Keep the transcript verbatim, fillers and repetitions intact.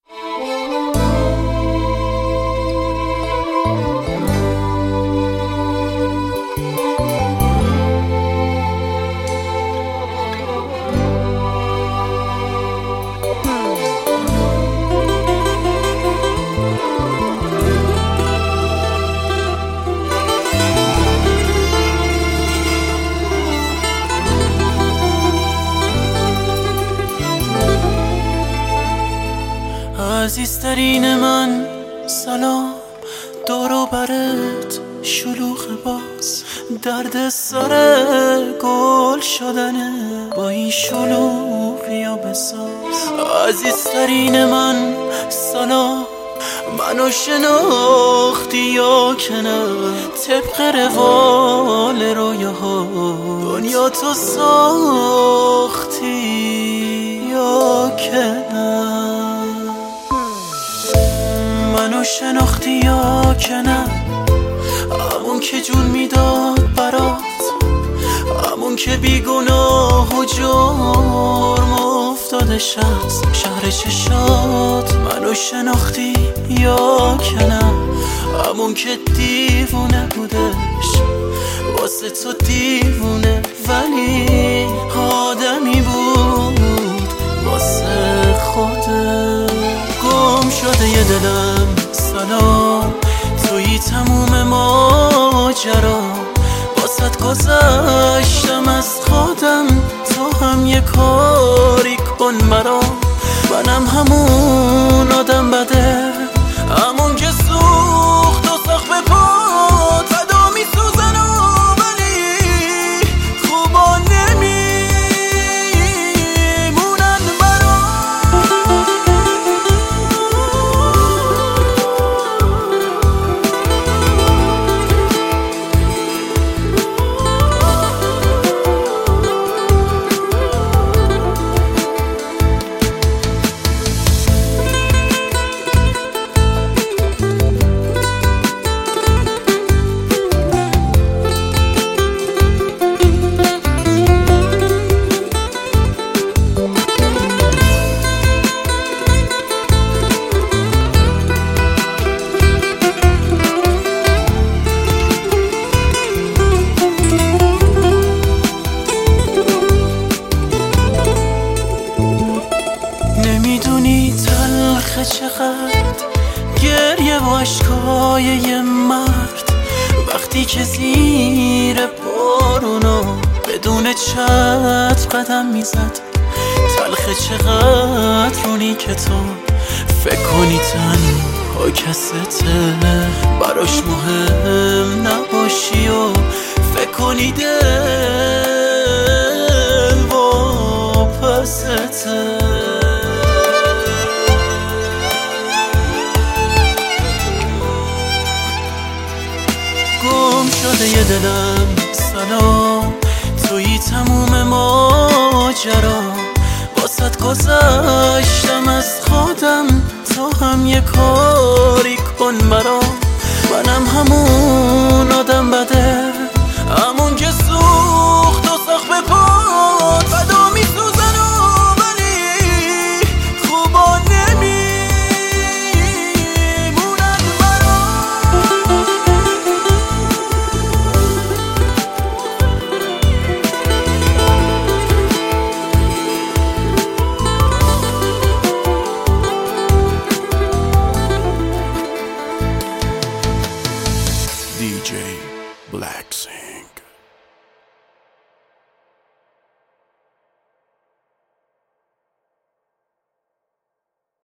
عزیزترین من سلام، دور و برت شلوغ باز، درد سر گل شدنه، با این شلوغیا بساز. عزیزترین من سلام، منو شناختی یا که نه؟ طبق روال رویاها دنیا تو ساختی یا که نه؟ منو شناختی یا که نه؟ همون که جون میداد برات، همون که بیگناه و جرم افتادش از شهر چشات. منو شناختی یا که نه؟ همون که دیوونه بودش واسه تو دیوونه، ولی آدمی بود واسه خوده. گم شده یه دلم سلام، توی تموم ماجرا، واسه گذشتم از خودم، تو هم یه کاری کن برا. منم همون آدم بده، همون که سوخت و ساخت به پات، فدا میسوزن و ولی خوبا نمیمونن برا. نمیدونی تلخ چقدر گریه و عشقای یه مرد، وقتی که زیر بارونا بدون چتر قدم میزد. تلخ چقدر رونی که تو فکر کنی تنها کسته، براش مهم نباشی و فکر کنی دل واپسته. گم شده یه دلم سلام، توی تموم ماجرا، واسه گذشتم از خودم، تو هم یه کاری کن برا. منم همون آدم بده، همون که سوخت و ساخت به پات، فدا میسوزن و ولی خوبا نمیمونن برا. D J Blacksing.